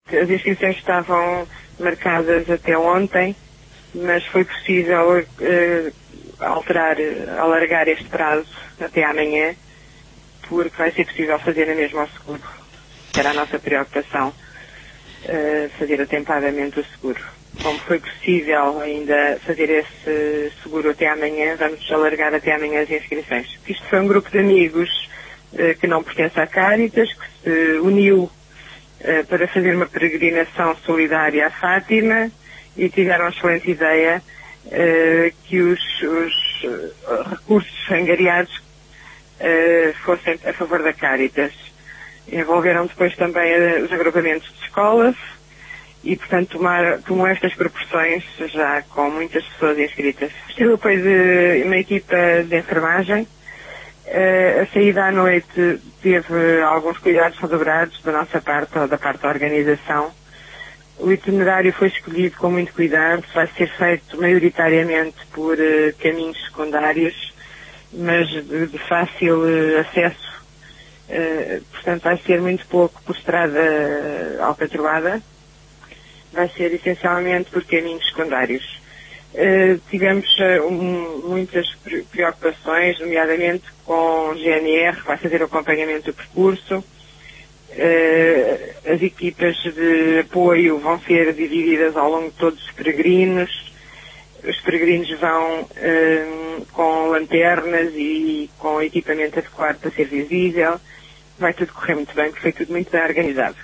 As inscrições estavam marcadas até ontem, mas foi possível alargar este prazo até amanhã, porque vai ser possível fazer a mesma ao seguro. Era a nossa preocupação, fazer atempadamente o seguro. Como foi possível ainda fazer esse seguro até amanhã, vamos alargar até amanhã as inscrições. Isto foi um grupo de amigos que não pertence à Cáritas, que se uniu para fazer uma peregrinação solidária à Fátima e tiveram a excelente ideia que os recursos angariados fossem a favor da Cáritas. Envolveram depois também os agrupamentos de escolas e, portanto, tomou estas proporções já com muitas pessoas inscritas. Tive o apoio de uma equipa de enfermagem. A saída à noite teve alguns cuidados redobrados da nossa parte, ou da parte da organização. O itinerário foi escolhido com muito cuidado, vai ser feito maioritariamente por caminhos secundários, mas de fácil acesso, portanto vai ser muito pouco por estrada alcatroada, vai ser essencialmente por caminhos secundários. Tivemos muitas preocupações, nomeadamente com o GNR, que vai fazer o acompanhamento do percurso. As equipas de apoio vão ser divididas ao longo de todos os peregrinos. Os peregrinos vão com lanternas e com equipamento adequado para ser visível. Vai tudo correr muito bem, porque foi tudo muito bem organizado.